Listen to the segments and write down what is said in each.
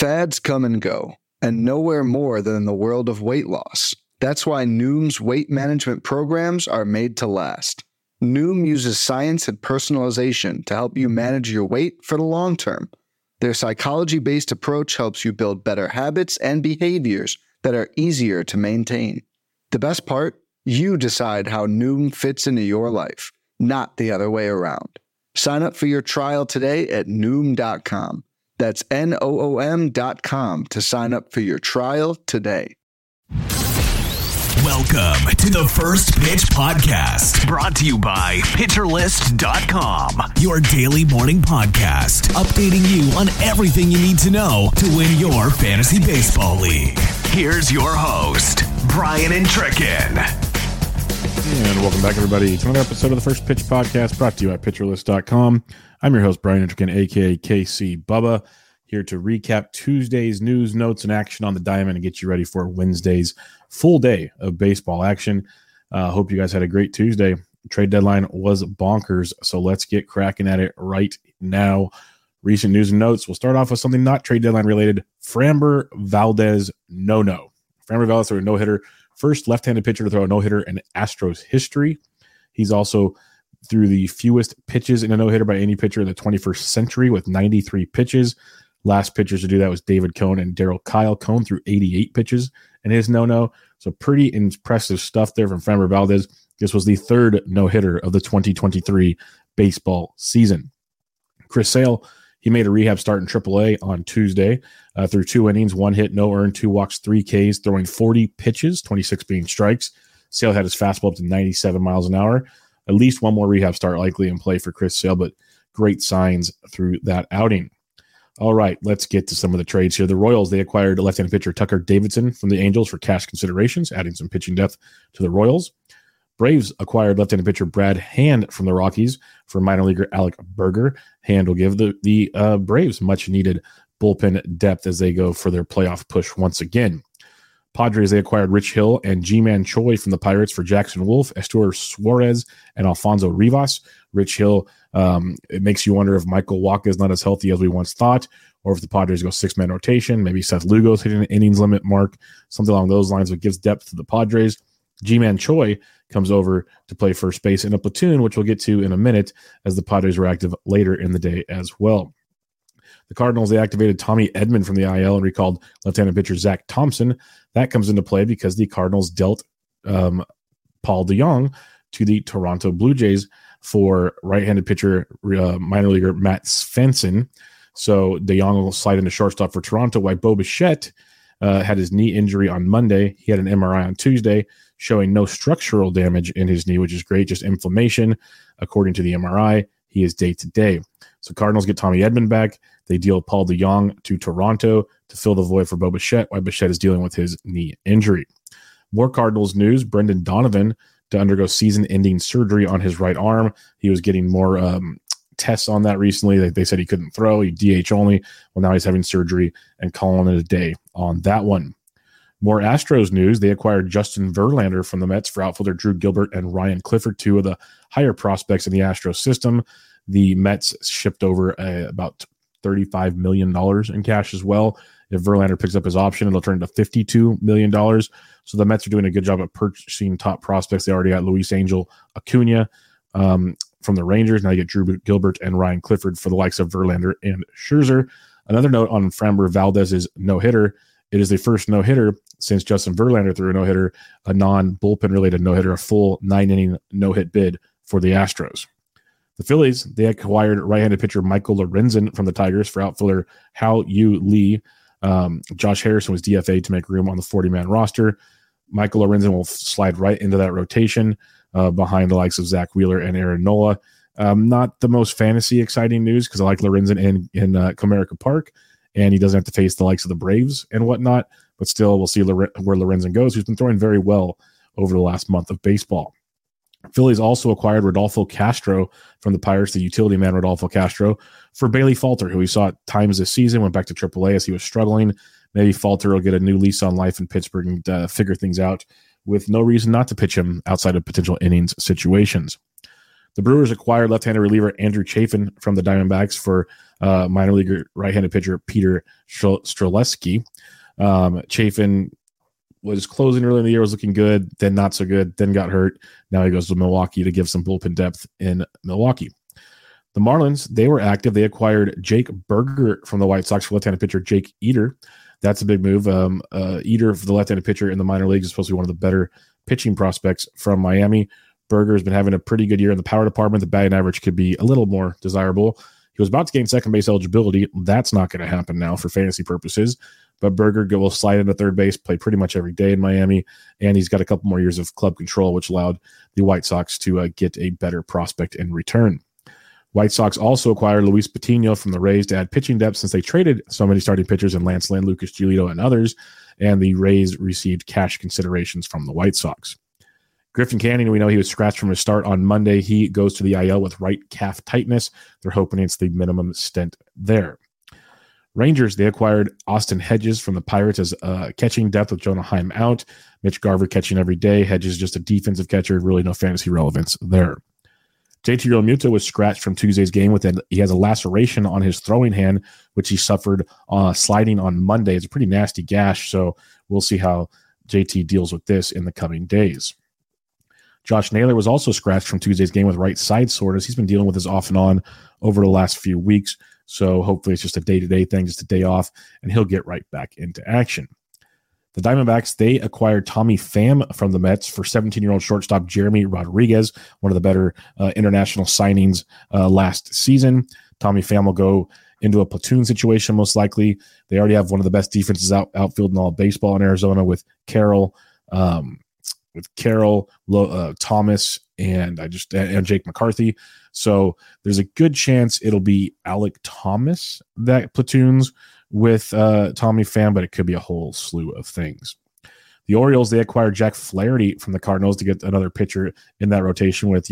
Fads come and go, and nowhere more than in the world of weight loss. That's why Noom's weight management programs are made to last. Noom uses science and personalization to help you manage your weight for the long term. Their psychology-based approach helps you build better habits and behaviors that are easier to maintain. The best part? You decide how Noom fits into your life, not the other way around. Sign up for your trial today at Noom.com. That's Noom.com to sign up for your trial today. Welcome to the First Pitch Podcast, brought to you by PitcherList.com, your daily morning podcast, updating you on everything you need to know to win your fantasy baseball league. Here's your host, Brian and Tricken. And welcome back, everybody, to another episode of the First Pitch Podcast, brought to you by PitcherList.com. I'm your host, Brian Intrican, a.k.a. KC Bubba, here to recap Tuesday's news, notes, and action on the diamond and get you ready for Wednesday's full day of baseball action. Hope you guys had a great Tuesday. Trade deadline was bonkers, so let's get cracking at it right now. Recent news and notes. We'll start off with something not trade deadline related. Framber Valdez no-no. Framber Valdez threw a no-hitter. First left-handed pitcher to throw a no-hitter in Astros history. He's also threw the fewest pitches in a no-hitter by any pitcher in the 21st century with 93 pitches. Last pitchers to do that was David Cone and Darryl Kyle. Cone threw 88 pitches in his no-no. So pretty impressive stuff there from Framber Valdez. This was the third no-hitter of the 2023 baseball season. Chris Sale, he made a rehab start in AAA on Tuesday. Through 2 innings, 1 hit, no earned, 2 walks, 3 Ks, throwing 40 pitches, 26 being strikes. Sale had his fastball up to 97 miles an hour. At least one more rehab start likely in play for Chris Sale, but great signs through that outing. All right, let's get to some of the trades here. The Royals, they acquired left-handed pitcher Tucker Davidson from the Angels for cash considerations, adding some pitching depth to the Royals. Braves acquired left-handed pitcher Brad Hand from the Rockies for minor leaguer Alec Berger. Hand will give the Braves much-needed bullpen depth as they go for their playoff push once again. Padres, they acquired Rich Hill and Ji-Man Choi from the Pirates for Jackson Wolf, Estuar Suarez, and Alfonso Rivas. Rich Hill, it makes you wonder if Michael Wacha is not as healthy as we once thought, or if the Padres go 6-man rotation. Maybe Seth Lugo's hitting an innings limit mark, something along those lines that gives depth to the Padres. Ji-Man Choi comes over to play first base in a platoon, which we'll get to in a minute, as the Padres were active later in the day as well. The Cardinals, they activated Tommy Edman from the IL and recalled left-handed pitcher Zach Thompson. That comes into play because the Cardinals dealt Paul DeJong to the Toronto Blue Jays for right-handed pitcher minor leaguer Matt Svensson. So DeJong will slide into shortstop for Toronto, while Bo Bichette had his knee injury on Monday. He had an MRI on Tuesday showing no structural damage in his knee, which is great, just inflammation. According to the MRI, he is day-to-day. So Cardinals get Tommy Edman back. They deal Paul DeJong to Toronto to fill the void for Bo Bichette, while Bichette is dealing with his knee injury. More Cardinals news. Brendan Donovan to undergo season-ending surgery on his right arm. He was getting more tests on that recently. They said he couldn't throw. He DH only. Well, now he's having surgery and calling it a day on that one. More Astros news. They acquired Justin Verlander from the Mets for outfielder Drew Gilbert and Ryan Clifford, 2 of the higher prospects in the Astros system. The Mets shipped over about $35 million in cash as well. If Verlander picks up his option, it'll turn into $52 million. So the Mets are doing a good job at purchasing top prospects. They already got Luis Angel Acuna from the Rangers. Now you get Drew Gilbert and Ryan Clifford for the likes of Verlander and Scherzer. Another note on Framber Valdez's no-hitter. It is the first no-hitter since Justin Verlander threw a no-hitter, a non-bullpen-related no-hitter, a full 9-inning no-hit bid for the Astros. The Phillies, they acquired right-handed pitcher Michael Lorenzen from the Tigers for outfielder Hao-Yu Lee. Josh Harrison was DFA'd to make room on the 40-man roster. Michael Lorenzen will slide right into that rotation behind the likes of Zach Wheeler and Aaron Nola. Not the most fantasy exciting news because I like Lorenzen in Comerica Park, and he doesn't have to face the likes of the Braves and whatnot, but still we'll see where Lorenzen goes, who's been throwing very well over the last month of baseball. Phillies also acquired Rodolfo Castro from the Pirates, the utility man Rodolfo Castro, for Bailey Falter, who we saw at times this season, went back to AAA as he was struggling. Maybe Falter will get a new lease on life in Pittsburgh and figure things out with no reason not to pitch him outside of potential innings situations. The Brewers acquired left-handed reliever Andrew Chafin from the Diamondbacks for minor leaguer right-handed pitcher Peter Strzelecki. Chafin was closing early in the year, was looking good, then not so good, then got hurt. Now he goes to Milwaukee to give some bullpen depth in Milwaukee. The Marlins, they were active. They acquired Jake Burger from the White Sox for left-handed pitcher Jake Eder. That's a big move. Eder, for the left-handed pitcher in the minor leagues, is supposed to be one of the better pitching prospects from Miami. Burger has been having a pretty good year in the power department. The batting average could be a little more desirable. He was about to gain second base eligibility. That's not going to happen now for fantasy purposes. But Burger will slide into third base, play pretty much every day in Miami, and he's got a couple more years of club control, which allowed the White Sox to get a better prospect in return. White Sox also acquired Luis Patino from the Rays to add pitching depth since they traded so many starting pitchers in Lance Lynn, Lucas Giolito, and others, and the Rays received cash considerations from the White Sox. Griffin Canning, we know he was scratched from his start on Monday. He goes to the IL with right calf tightness. They're hoping it's the minimum stint there. Rangers, they acquired Austin Hedges from the Pirates as catching depth with Jonah Heim out. Mitch Garver catching every day. Hedges just a defensive catcher. Really no fantasy relevance there. JT Realmuto was scratched from Tuesday's game he has a laceration on his throwing hand, which he suffered sliding on Monday. It's a pretty nasty gash, so we'll see how JT deals with this in the coming days. Josh Naylor was also scratched from Tuesday's game with right side soreness. He's been dealing with this off and on over the last few weeks, so hopefully it's just a day-to-day thing, just a day off, and he'll get right back into action. The Diamondbacks, they acquired Tommy Pham from the Mets for 17-year-old shortstop Jeremy Rodriguez, one of the better international signings last season. Tommy Pham will go into a platoon situation most likely. They already have one of the best defenses outfield in all baseball in Arizona with Carroll, Thomas, and Jake McCarthy. So there's a good chance it'll be Alec Thomas that platoons with Tommy Pham, but it could be a whole slew of things. The Orioles, they acquired Jack Flaherty from the Cardinals to get another pitcher in that rotation with,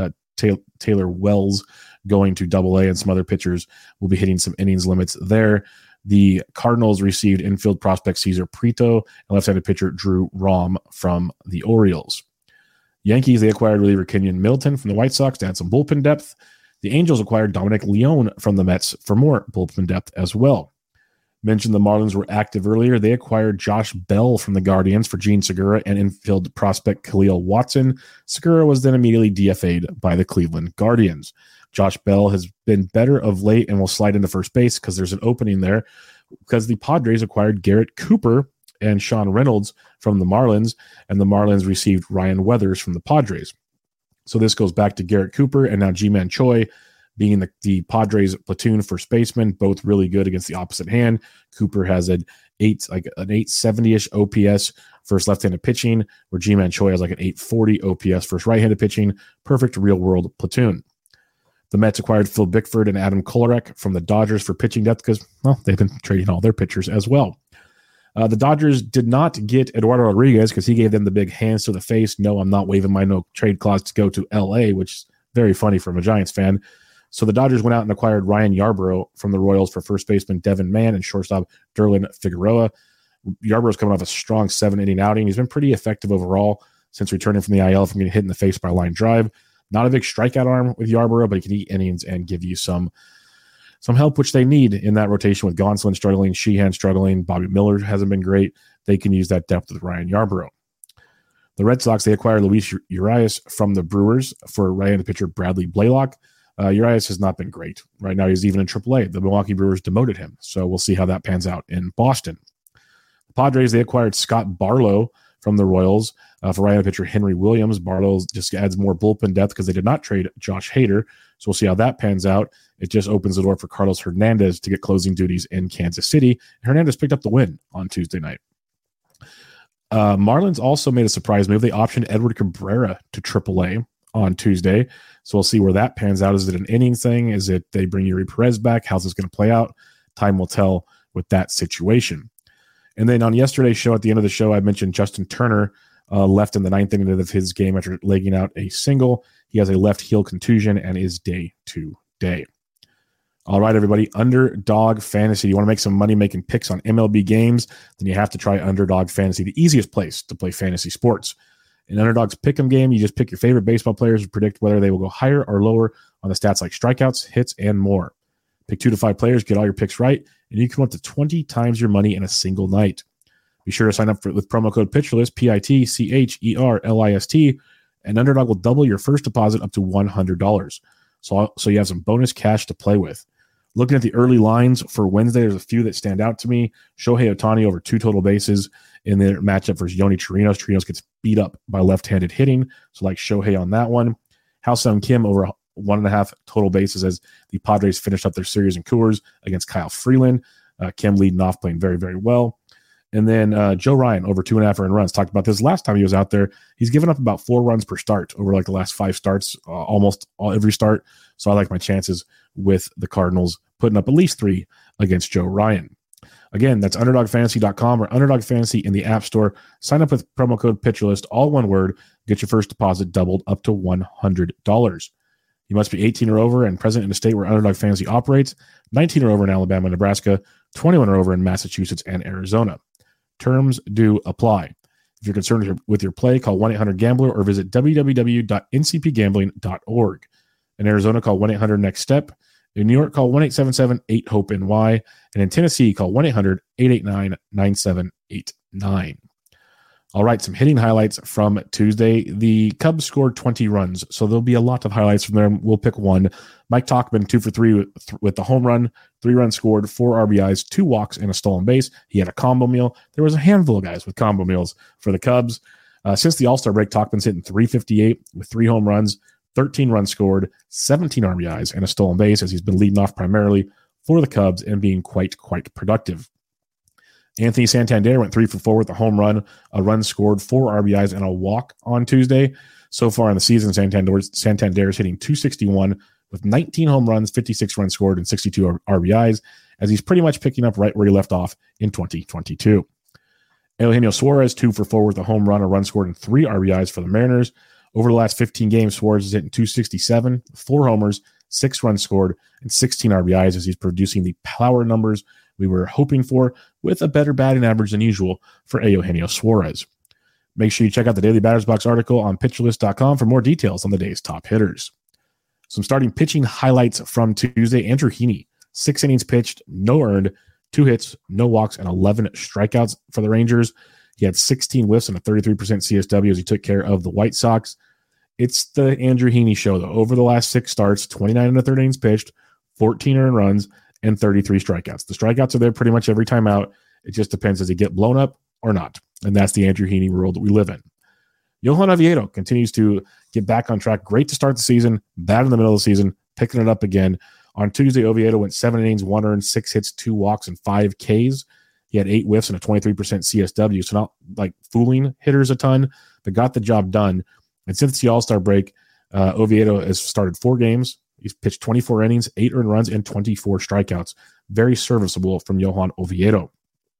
Taylor Wells going to AA, and some other pitchers will be hitting some innings limits there. The Cardinals received infield prospect Cesar Prieto and left-handed pitcher Drew Rom from the Orioles. Yankees, they acquired reliever Kenyon Milton from the White Sox to add some bullpen depth. The Angels acquired Dominic Leone from the Mets for more bullpen depth as well. Mentioned the Marlins were active earlier. They acquired Josh Bell from the Guardians for Gene Segura and infield prospect Khalil Watson. Segura was then immediately DFA'd by the Cleveland Guardians. Josh Bell has been better of late and will slide into first base because there's an opening there, because the Padres acquired Garrett Cooper and Sean Reynolds from the Marlins, and the Marlins received Ryan Weathers from the Padres. So this goes back to Garrett Cooper and now Ji-Man Choi being the Padres platoon first baseman, both really good against the opposite hand. Cooper has an 870-ish OPS versus left-handed pitching, where Ji-Man Choi has like an 840 OPS versus right-handed pitching. Perfect real-world platoon. The Mets acquired Phil Bickford and Adam Kolarek from the Dodgers for pitching depth because, well, they've been trading all their pitchers as well. The Dodgers did not get Eduardo Rodriguez because he gave them the big hands to the face. No, I'm not waiving my no trade clause to go to L.A., which is very funny from a Giants fan. So the Dodgers went out and acquired Ryan Yarbrough from the Royals for first baseman Devin Mann and shortstop Derlin Figueroa. Yarbrough's coming off a strong 7-inning outing. He's been pretty effective overall since returning from the IL from getting hit in the face by a line drive. Not a big strikeout arm with Yarbrough, but he can eat innings and give you some help, which they need in that rotation with Gonsolin struggling, Sheehan struggling, Bobby Miller hasn't been great. They can use that depth with Ryan Yarbrough. The Red Sox, they acquired Luis Urias from the Brewers for right-handed pitcher Bradley Blaylock. Urias has not been great. Right now he's even in AAA. The Milwaukee Brewers demoted him, so we'll see how that pans out in Boston. The Padres, they acquired Scott Barlow from the Royals for right-handed pitcher Henry Williams. Barlow just adds more bullpen depth because they did not trade Josh Hader, so we'll see how that pans out. It just opens the door for Carlos Hernandez to get closing duties in Kansas City. Hernandez picked up the win on Tuesday night. Marlins also made a surprise move. They optioned Edward Cabrera to AAA on Tuesday. So we'll see where that pans out. Is it an inning thing? Is it they bring Yuri Perez back? How's this going to play out? Time will tell with that situation. And then on yesterday's show, at the end of the show, I mentioned Justin Turner left in the ninth inning of his game after legging out a single. He has a left heel contusion and is day to day. All right, everybody, Underdog Fantasy. You want to make some money making picks on MLB games? Then you have to try Underdog Fantasy, the easiest place to play fantasy sports. In Underdog's Pick'em game, you just pick your favorite baseball players and predict whether they will go higher or lower on the stats like strikeouts, hits, and more. Pick 2 to 5 players, get all your picks right, and you can win up to 20 times your money in a single night. Be sure to sign up with promo code PitcherList, PITCHERLIST, and Underdog will double your first deposit up to $100. So you have some bonus cash to play with. Looking at the early lines for Wednesday, there's a few that stand out to me. Shohei Ohtani over 2 total bases in their matchup versus Yoni Chirinos. Chirinos gets beat up by left-handed hitting, so like Shohei on that one. Ha-Seong Kim over 1.5 total bases as the Padres finish up their series in Coors against Kyle Freeland. Kim leading off, playing very, very well. And then Joe Ryan over 2.5 earned runs. Talked about this last time he was out there. He's given up about 4 runs per start over like the last 5 starts, almost every start. So I like my chances with the Cardinals putting up at least 3 against Joe Ryan. Again, that's UnderdogFantasy.com or Underdog Fantasy in the App Store. Sign up with promo code PitcherList, all one word. Get your first deposit doubled up to $100. You must be 18 or over and present in a state where Underdog Fantasy operates, 19 or over in Alabama and Nebraska, 21 or over in Massachusetts and Arizona. Terms do apply. If you're concerned with your play, call 1-800-GAMBLER or visit www.ncpgambling.org. In Arizona, call 1-800-NEXT-STEP. In New York, call 1-877-8-HOPE-NY. And in Tennessee, call 1-800-889-9789. All right, some hitting highlights from Tuesday. The Cubs scored 20 runs, so there'll be a lot of highlights from there. We'll pick one. Mike Tauchman, 2 for 3 with the home run, 3 runs scored, 4 RBIs, 2 walks, and a stolen base. He had a combo meal. There was a handful of guys with combo meals for the Cubs. Since the All-Star break, Tauchman's hitting .358 with 3 home runs, 13 runs scored, 17 RBIs, and a stolen base, as he's been leading off primarily for the Cubs and being quite productive. Anthony Santander went 3 for 4 with a home run, a run scored, 4 RBIs, and a walk on Tuesday. So far in the season, Santander is hitting .261 with 19 home runs, 56 runs scored, and 62 RBIs, as he's pretty much picking up right where he left off in 2022. Eugenio Suarez, 2 for 4 with a home run, a run scored, and 3 RBIs for the Mariners. Over the last 15 games, Suarez is hitting .267, 4 homers, 6 runs scored, and 16 RBIs, as he's producing the power numbers we were hoping for, with a better batting average than usual for Eugenio Suarez. Make sure you check out the Daily Batters Box article on PitcherList.com for more details on the day's top hitters. Some starting pitching highlights from Tuesday. Andrew Heaney, 6 innings pitched, no earned, 2 hits, no walks, and 11 strikeouts for the Rangers. He had 16 whiffs and a 33% CSW as he took care of the White Sox. It's the Andrew Heaney show, though. Over the last 6 starts, 29 1/3 innings pitched, 14 earned runs, and 33 strikeouts. The strikeouts are there pretty much every time out. It just depends, does he get blown up or not? And that's the Andrew Heaney world that we live in. Johan Oviedo continues to get back on track. Great to start the season, bad in the middle of the season, picking it up again. On Tuesday, Oviedo went 7 innings, 1 earned, 6 hits, 2 walks, and 5 Ks. He had 8 whiffs and a 23% CSW, so not like fooling hitters a ton, but got the job done. And since the All-Star break, Oviedo has started 4 games. He's pitched 24 innings, 8 earned runs, and 24 strikeouts. Very serviceable from Johan Oviedo.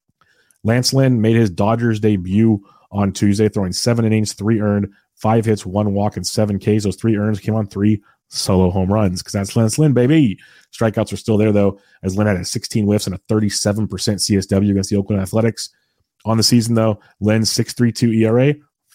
Lance Lynn made his Dodgers debut on Tuesday, throwing 7 innings, 3 earned, 5 hits, 1 walk, and 7 Ks. Those 3 earns came on 3 solo home runs, because that's Lance Lynn, baby. Strikeouts are still there, though, as Lynn had a 16 whiffs and a 37% CSW against the Oakland Athletics. On the season, though, Lynn's 6.32 ERA,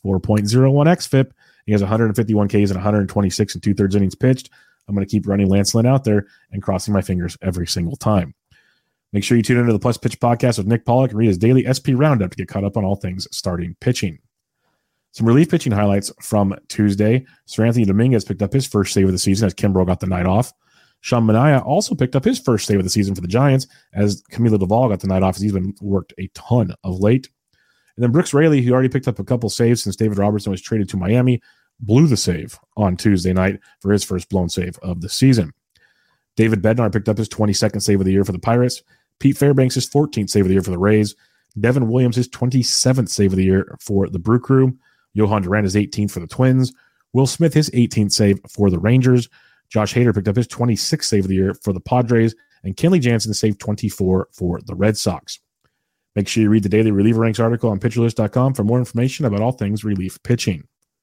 4.01 xFIP. He has 151 Ks and 126 and 2/3 innings pitched. I'm going to keep running Lance Lynn out there and crossing my fingers every single time. Make sure you tune into the Plus Pitch podcast with Nick Pollock and read his daily SP Roundup to get caught up on all things starting pitching. Some relief pitching highlights from Tuesday. Sir Anthony Dominguez picked up his first save of the season as Kimbrel got the night off. Sean Manaea also picked up his first save of the season for the Giants as Camilo Doval got the night off, as he's been worked a ton of late. And then Brooks Raley, who already picked up a couple saves since David Robertson was traded to Miami, blew the save on Tuesday night for his first blown save of the season. David Bednar picked up his 22nd save of the year for the Pirates. Pete Fairbanks, his 14th save of the year for the Rays. Devin Williams, his 27th save of the year for the Brew Crew. Johan Duran, his 18th for the Twins. Will Smith, his 18th save for the Rangers. Josh Hader picked up his 26th save of the year for the Padres. And Kenley Jansen saved 24 for the Red Sox. Make sure you read the daily reliever ranks article on PitcherList.com for more information about all things relief pitching.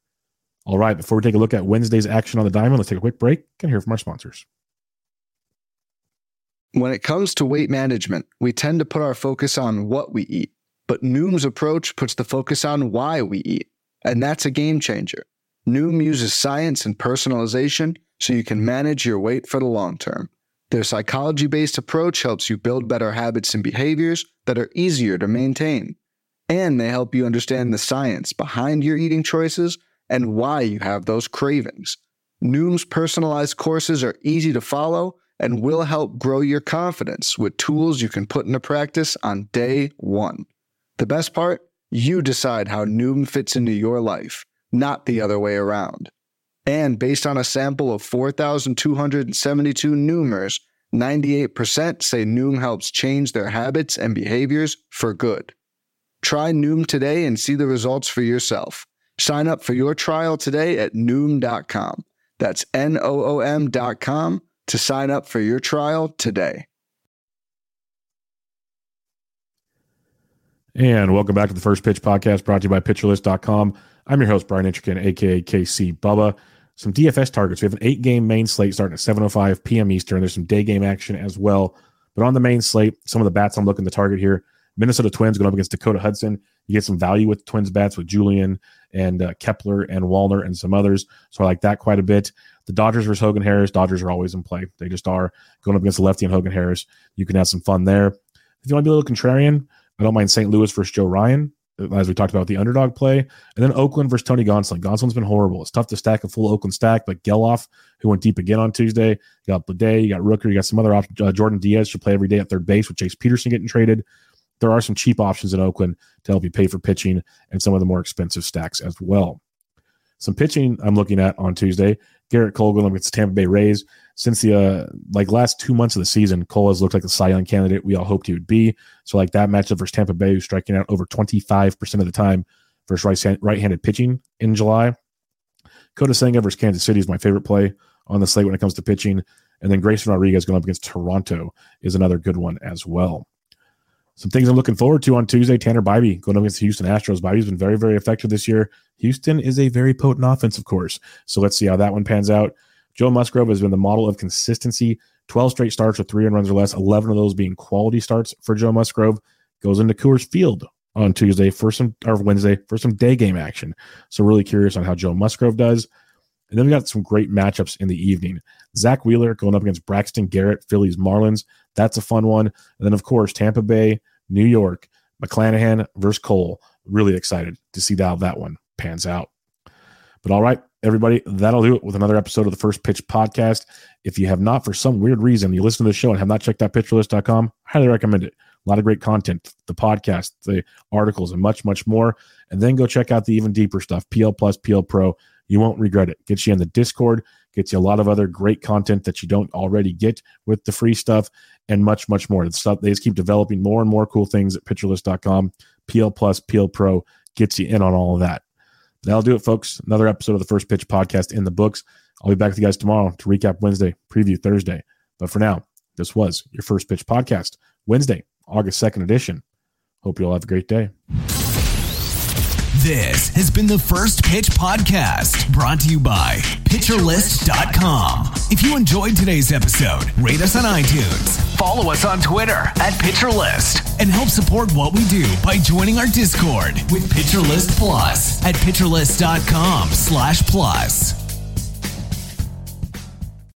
All right, before we take a look at Wednesday's action on the diamond, let's take a quick break and hear from our sponsors. When it comes to weight management, we tend to put our focus on what we eat, but Noom's approach puts the focus on why we eat. and that's a game changer. Noom uses science and personalization so you can manage your weight for the long term. Their psychology-based approach helps you build better habits and behaviors that are easier to maintain. And they help you understand the science behind your eating choices and why you have those cravings. Noom's personalized courses are easy to follow and will help grow your confidence with tools you can put into practice on day one. The best part? You decide how Noom fits into your life, not the other way around. And based on a sample of 4,272 Noomers, 98% say Noom helps change their habits and behaviors for good. Try Noom today and see the results for yourself. Sign up for your trial today at Noom.com. That's Noom.com to sign up for your trial today. And welcome back to the First Pitch Podcast, brought to you by PitcherList.com. I'm your host, Brian Intrican, a.k.a. KC Bubba. Some DFS targets. We have an 8-game main slate starting at 7:05 p.m. Eastern. There's some day game action as well. But on the main slate, some of the bats I'm looking to target here. Minnesota Twins going up against Dakota Hudson. You get some value with Twins bats with Julian and Kepler and Wallner and some others. So I like that quite a bit. The Dodgers versus Hogan Harris. Dodgers are always in play. They just are. Going up against the lefty and Hogan Harris. You can have some fun there. If you want to be a little contrarian, I don't mind St. Louis versus Joe Ryan, as we talked about the underdog play. And then Oakland versus Tony Gonsolin. Gonsolin's been horrible. It's tough to stack a full Oakland stack, but Geloff, who went deep again on Tuesday, you got Bleday, you got Rooker, you got some other options. Jordan Diaz should play every day at third base with Chase Peterson getting traded. There are some cheap options in Oakland to help you pay for pitching and some of the more expensive stacks as well. Some pitching I'm looking at on Tuesday. Garrett Cole going against the Tampa Bay Rays. Since the last 2 months of the season, Cole has looked like the Cy Young candidate we all hoped he would be. So like that matchup versus Tampa Bay, who's striking out over 25% of the time versus right-handed pitching in July. Kota Senga versus Kansas City is my favorite play on the slate when it comes to pitching. And then Grayson Rodriguez going up against Toronto is another good one as well. Some things I'm looking forward to on Tuesday. Tanner Bibee going up against the Houston Astros. Bibee's been very, very effective this year. Houston is a very potent offense, of course. So let's see how that one pans out. Joe Musgrove has been the model of consistency. 12 straight starts with 3 runs or less, 11 of those being quality starts for Joe Musgrove. Goes into Coors Field on Wednesday for some day game action. So really curious on how Joe Musgrove does. And then we got some great matchups in the evening. Zach Wheeler going up against Braxton Garrett, Phillies Marlins. That's a fun one. And then, of course, Tampa Bay, New York, McClanahan versus Cole. Really excited to see how that one pans out. But all right, everybody, that'll do it with another episode of the First Pitch Podcast. If you have not, for some weird reason, you listen to the show and have not checked out PitcherList.com, highly recommend it. A lot of great content, the podcast, the articles, and much, much more. And then go check out the even deeper stuff, PL Plus, PL Pro. You won't regret it. Gets you in the Discord, gets you a lot of other great content that you don't already get with the free stuff, and much, much more. The stuff, they just keep developing more and more cool things at PitcherList.com. PL Plus, PL Pro gets you in on all of that. That'll do it, folks. Another episode of the First Pitch Podcast in the books. I'll be back with you guys tomorrow to recap Wednesday, preview Thursday. But for now, this was your First Pitch Podcast, Wednesday, August 2nd edition. Hope you all have a great day. This has been the First Pitch Podcast, brought to you by PitcherList.com. If you enjoyed today's episode, rate us on iTunes, follow us on Twitter @PitcherList, and help support what we do by joining our Discord with PitcherList Plus at PitcherList.com/plus.